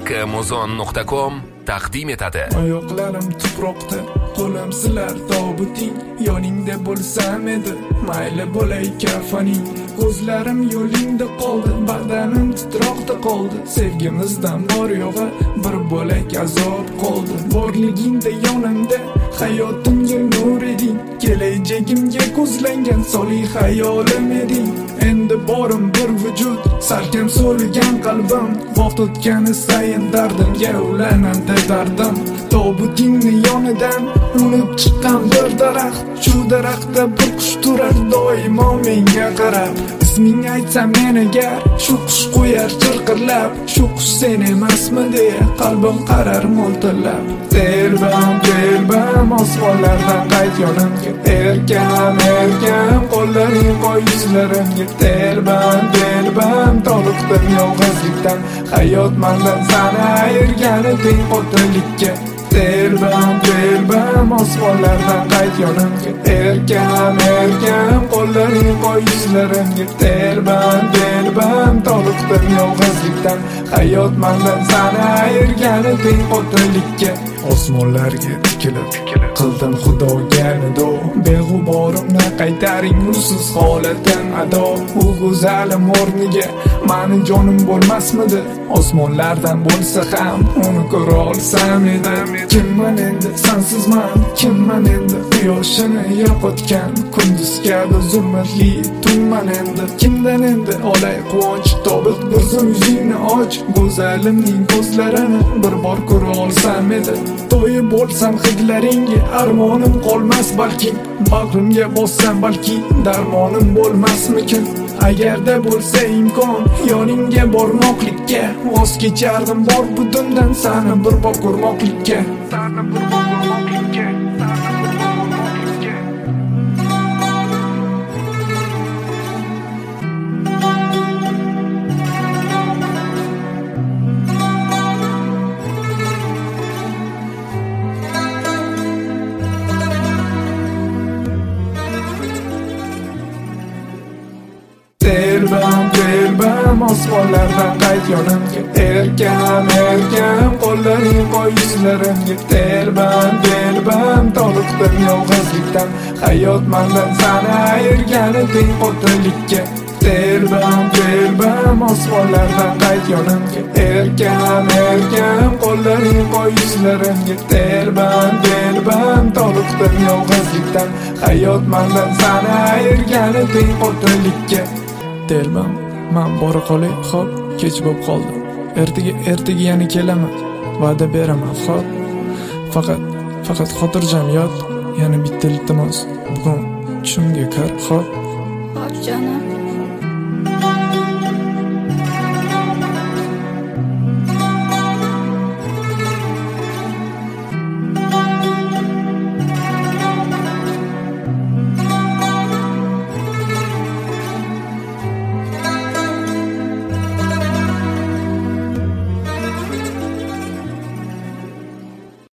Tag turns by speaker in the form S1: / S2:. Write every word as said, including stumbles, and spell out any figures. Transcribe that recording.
S1: Amazon nuqta com taqdim etadi.
S2: Oyoqlarim tuproqda, qo'lim silar tobuting, yoningda bo'lsam edi, mayli bo'lay kafaning. Ko'zlarim yo'lingda qoldi, badanim titroqda qoldi. Sevgimizdan bor yo'g'i bir bo'lak azob qoldi. Borligingda yonimda, hayotimga nur eding, kelajagimga ko'zlangan solih hayolim eding. Endi borim bir vujud, salkam so'ligan qalbim, vaqt o'tgani sayin dardimga ulanadi dardim. Tobutingni yonidan unib chiqqan bir daraxt, shu daraxtda bir qush turar doimo menga qarab. Isming aytsam men agar, shu qush qo'yar chirqirlab, shu qush sen emasmi deya qalbim qarar mo'ltillab. Telbam telbam osmonlardan qayt yonimga, erkam erkam qo'llaring qo'y yuzlarimga. Telbam telbam toliqdim yolg'izlikdan, hayot mendan sani ayirgani teng qotillikka. Telbam telbam osmonlardan qayt yonimga, erkam erkam qo'llaring qo'y yuzlarimga. Telbam telbam toliqdim yolg'izlikdan, hayot mendan sani ayirgani teng qotillikka. Osmonlarga tikilib qildim xudoga nido, beg'uborimni qaytaring nursiz holatim ado. U go'zalim o'rniga mani jonim bo'lmasmidi, osmonlardan bo'lsa ham uni ko'ra olsam edi. Kimman endi sensizman, kimman endi quyoshini yo'qotgan, kunduz kabi zulmatli tunman endi. Kimdan endi olay quvonch, tobit bir zum yuzingni och, go'zalimning ko'zlarini bir bor ko'ra olsam edi. To'yib bo'lsam hidlaringga, armonim qolmas balki, bag'rimga bossam balki, darmonim bo'lmasmikin. Agarda bo'lsa imkon, yoningga bormoqlikka, voz kechardim bor butundan sani bir bor ko'rmoqlikka. Sani bir bor ko'rmoqlikka. Telbam telbam osmonlardan qayt yonimga, erkam erkam qo'llaring qo'y yuzlarimga. Telbam telbam toliqdim yolg'izlikdan, hayot mendan sani ayirgani teng qotillikka. Telbam telbam osmonlardan qayt yonimga, erkam erkam qo'llaring qo'y yuzlarimga. Telbam telbam toliqdim yolg'izlikdan, hayot mendan sani ayirgani teng qotillikka. Telbam, men bora qolay, xo'p, kech bo'lib qoldi. Ertaga ertaga yana kelaman, va'da beraman, xo'p. Faqat faqat xotirjam yot, yana bitta iltimos, bugun tushimga kir, xo'p.
S3: Xo'p, jonim.